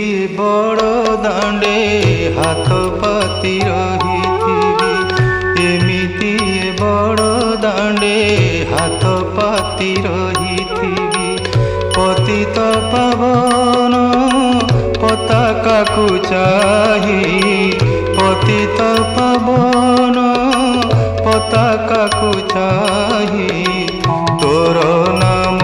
बड़ दांडे हाथ पाती रही एमिति बड़ दांडे हाथ पाती रही पतित पावन पताका को चाही पतित पावन पताका को चाही तोर नाम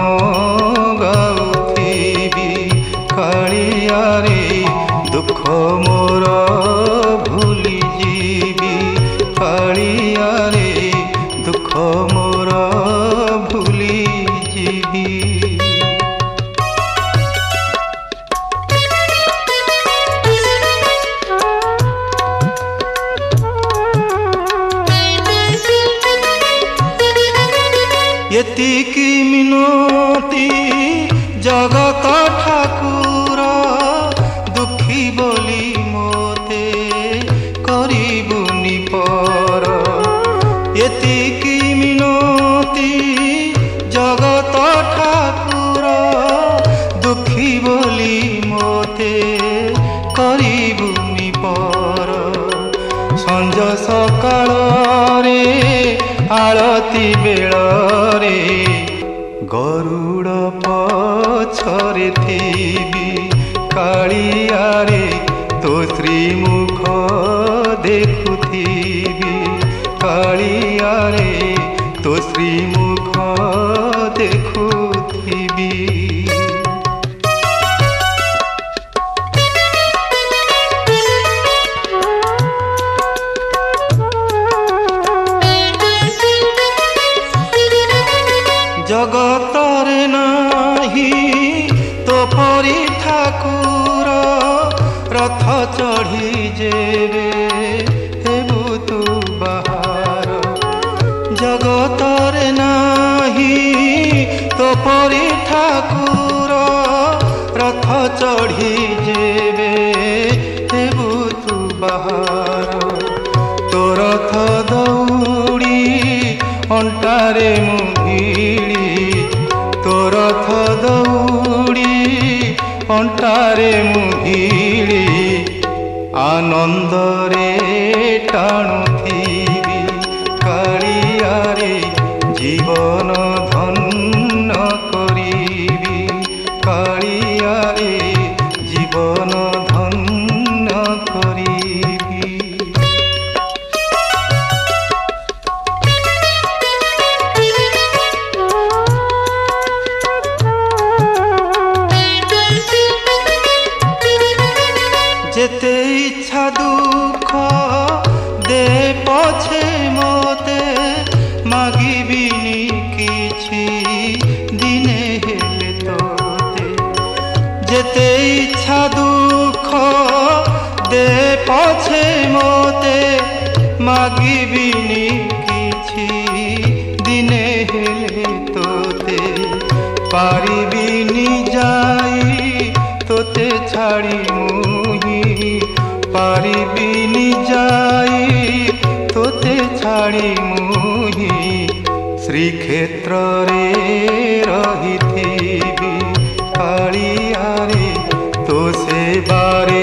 गाउथिबी कालिया रे दुख मोर भूली जीवी कालिया रे दुख मोर भूली जीवी। एतिकी मिनती जगत ठाकुर दुखी बोली मोते करिबुनि पर एतिकी मिनती जगत ठाकुर दुखी बोली मोते करिबुनि पर संज सकाळ रे आरती बेल रे गरुड़ पछरे थीबी कालिया रे तो श्रीमुख देखुथीबी कालिया रे तो श्रीमुख देखुथीबी। जगतरे नाही तो परी ठाकुर रथ चढ़ी जेबे हेबु तू बाहर जगतरे नाही तो परी ठाकुर रथ चढ़ी जेबे हेबु तू बाहर तो रथ दौड़ी अंटारे मुभिड़ी तो रथ दौड़ी अंटारे मुभिड़ी आनंद रे टाणुथीबी कालिया रे जीवन धन्य करीबी कालिया रे जीवन धन्य करीबी। जेते इच्छा दुख दे पछे मोते मागिबिनी किछि दिने हेले तोते जेते इच्छा दुख दे पछे मोते मागिबिनी किछि दिने हेले तोते पारिबिनी जाई तोते छाड़ी पारिबिनी जाई तोते छाड़ी मुही श्रीक्षेत्र रे रहिथीबी कालिया रे तो सेबारे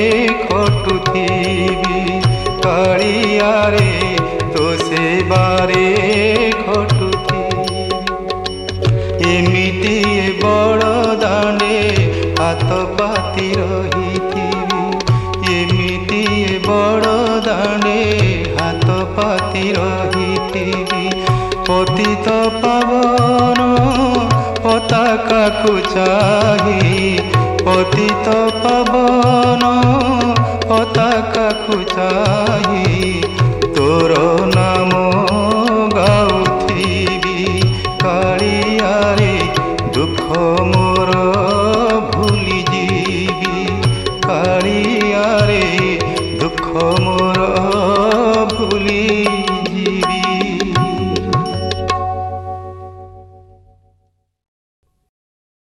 खटुथीबी कालिया रे तो सेबारे खटुथीबी एमिति बड़ दांडे हाथ पाती रहिथीबी एमिति बड़ दांडे हाथ पाती रहिथीबी पतित पावन पताका को चाही पतित पावन पताका को चाही।